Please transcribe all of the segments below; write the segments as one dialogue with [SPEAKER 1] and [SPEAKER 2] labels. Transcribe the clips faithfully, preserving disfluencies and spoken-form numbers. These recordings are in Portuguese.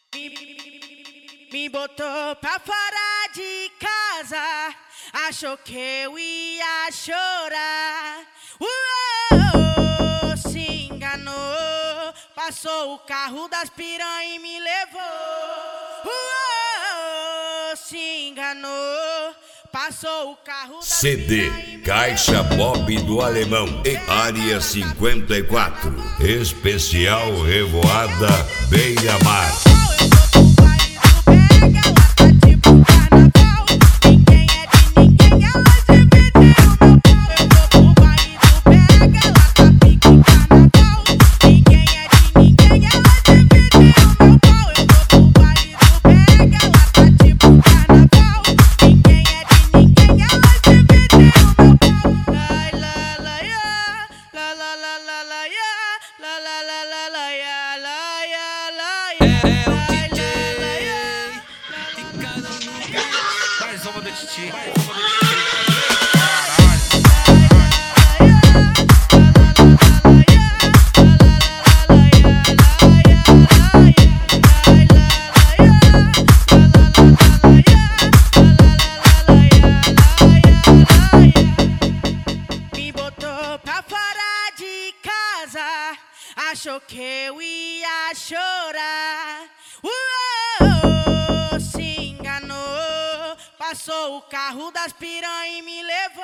[SPEAKER 1] Me, me botou pra fora de casa, achou que eu ia chorar. Uou, se enganou, passou o carro das piranha e me levou. Uou, se enganou, passou o carro das
[SPEAKER 2] C D Caixa Bob do Alemão e Área cinquenta e quatro. Especial Revoada Beira-Mar.
[SPEAKER 3] Mais uma do Titi.
[SPEAKER 1] Me botou pra fora de casa, achou que eu ia chorar. Uou, se enganou, passou o carro das piranha e me levou.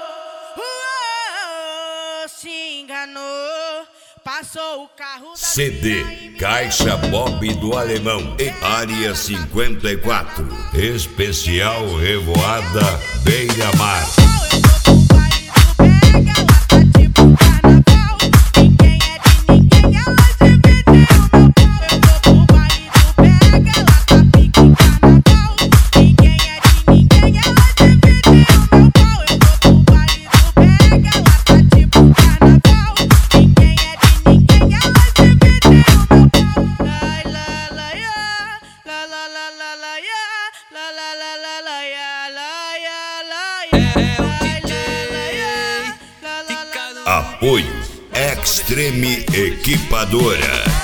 [SPEAKER 1] Uou, se enganou, passou o carro das
[SPEAKER 2] C D Caixa Bob do Alemão e Área cinquenta e quatro. Especial Revoada Beira-Mar. Apoio Extreme Equipadora.